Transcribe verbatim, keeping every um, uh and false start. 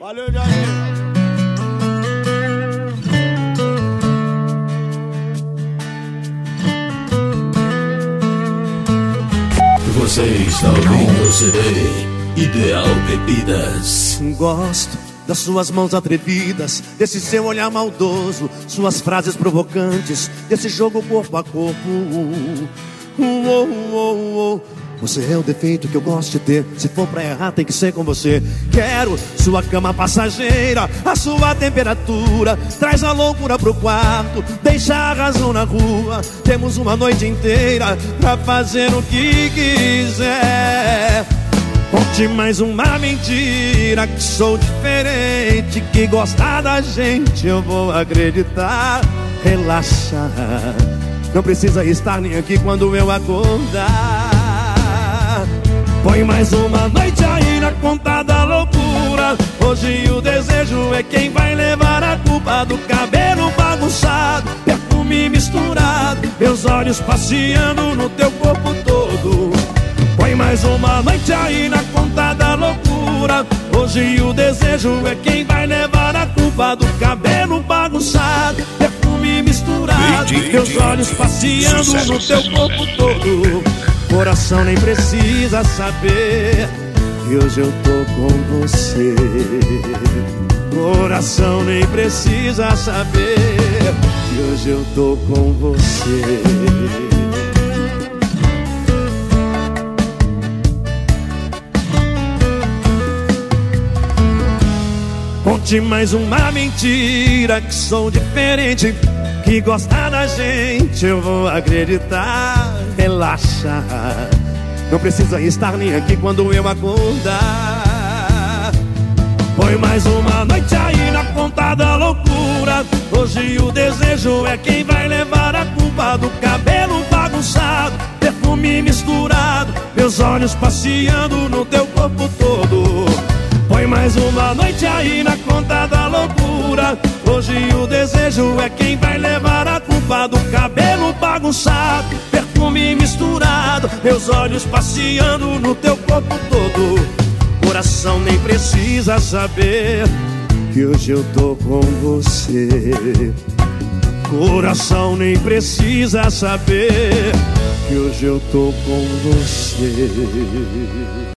Valeu, Jair. Você está ouvindo o C D Ideal Bebidas. Gosto das suas mãos atrevidas, desse seu olhar maldoso, suas frases provocantes, desse jogo corpo a corpo. Uh, uh, uh, uh. Você é o defeito que eu gosto de ter. Se for pra errar tem que ser com você. Quero sua cama passageira, a sua temperatura. Traz a loucura pro quarto, deixa a razão na rua. Temos uma noite inteira pra fazer o que quiser. Conte mais uma mentira, que sou diferente, que gostar da gente eu vou acreditar. Relaxa, não precisa estar nem aqui quando eu acordar. Põe mais uma noite aí na conta da loucura. Hoje o desejo é quem vai levar a culpa do cabelo bagunçado, perfume misturado, meus olhos passeando no teu corpo todo. Põe mais uma noite aí na conta da loucura. Hoje o desejo é quem vai levar a culpa do cabelo bagunçado, perfume misturado, meus olhos passeando no teu corpo todo. Coração nem precisa saber que hoje eu tô com você. Coração nem precisa saber que hoje eu tô com você. Conte mais uma mentira, que sou diferente, que gosta da gente eu vou acreditar. Relaxa, não precisa estar nem aqui quando eu acordar. Põe mais uma noite aí na conta da loucura. Hoje o desejo é quem vai levar a culpa do cabelo bagunçado, perfume misturado, meus olhos passeando no teu corpo todo. Põe mais uma noite aí na conta da loucura. Hoje o desejo é quem vai levar a culpa do cabelo bagunçado, perfume misturado, meus olhos passeando no teu corpo todo. Coração nem precisa saber que hoje eu tô com você. Coração nem precisa saber que hoje eu tô com você.